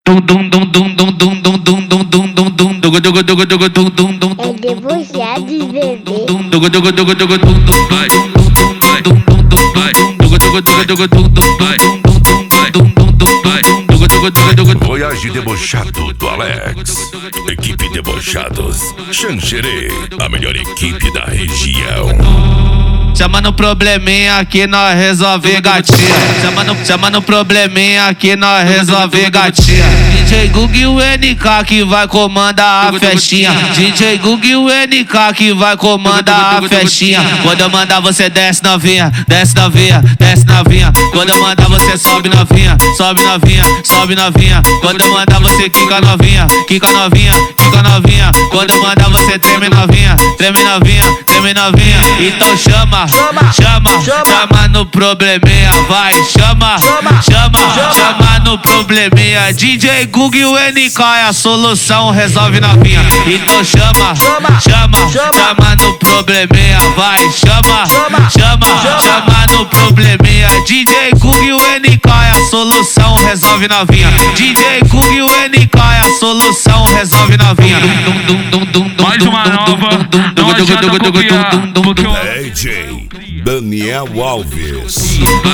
Voyage debochado do Alex. Equipe Debochados Xanxerê, a melhor equipe da região. Chama no probleminha que nós resolve gatinha. Chama no probleminha que nós resolve gatinha. DJ Gug e o NK que vai comandar a festinha. DJ Gug e o NK que vai comandar a festinha. Quando eu mandar você desce novinha, desce novinha, desce novinha. Quando eu mandar você sobe novinha, sobe novinha, sobe novinha. Quando eu mandar você quica novinha, quica novinha, quica novinha. Quando eu mandar você treme novinha, treme novinha, treme novinha. Então chama, chama no probleminha, vai, chama no probleminha. DJ Gug e o NK é a solução, resolve novinha. Então chama no probleminha, vai, chama no probleminha. DJ Gug e o NK é a solução, resolve novinha. DJ Gug e o NK é a solução, resolve novinha. Mais uma nova, não adianta copiar, porque eu... DJ Daniel Alves.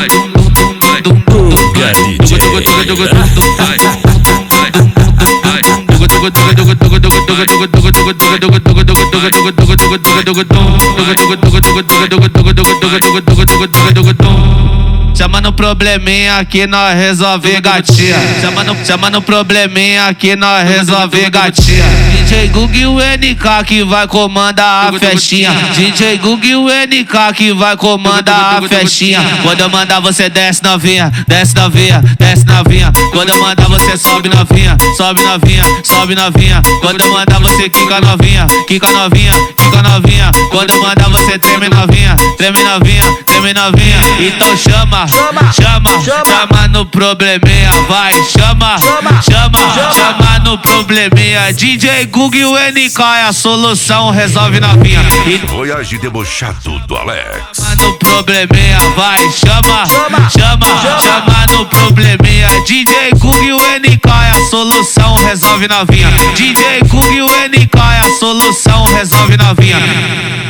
Chama no probleminha que nós resolve gatinha. Chama no probleminha que nós resolve gatinha. DJ Gug e o NK que vai comandar a festinha. DJ Gug e o NK que vai comandar a festinha. Quando eu mandar você desce novinha, desce novinha, desce novinha. Quando eu mandar você sobe novinha, sobe novinha, sobe novinha. Quando eu mandar você quica novinha, quica novinha, quica novinha. Quando eu mandar você treme novinha, treme novinha, treme novinha. Então chama no probleminha, vai, chama no probleminha. DJ Gug e o NK é a solução, resolve novinha. Voyage debochado do Alex. Chama no probleminha, vai, chama no probleminha. DJ Gug e o NK é a solução, resolve novinha. DJ Gug e o NK é a solução, resolve novinha.